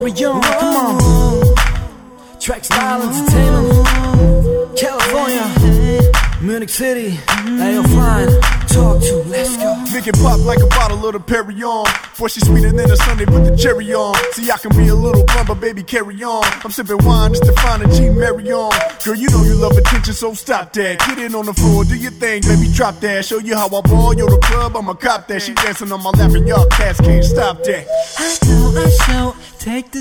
Young, come on. Track Style Entertainment, California, Munich City. Ayo, fine. Talk to, let's go. Make it pop like a bottle of the Perry on. Boy, she's sweeter than a Sunday with the cherry on. See, I can be a little blunt, but baby, carry on. I'm sipping wine just to find a G Mary on. Girl, you know you love attention, so stop that. Get in on the floor, do your thing, baby, drop that. Show you how I ball, yo, the club, I'ma cop that. She dancing on my lap and y'all cats can't stop that. I know, take the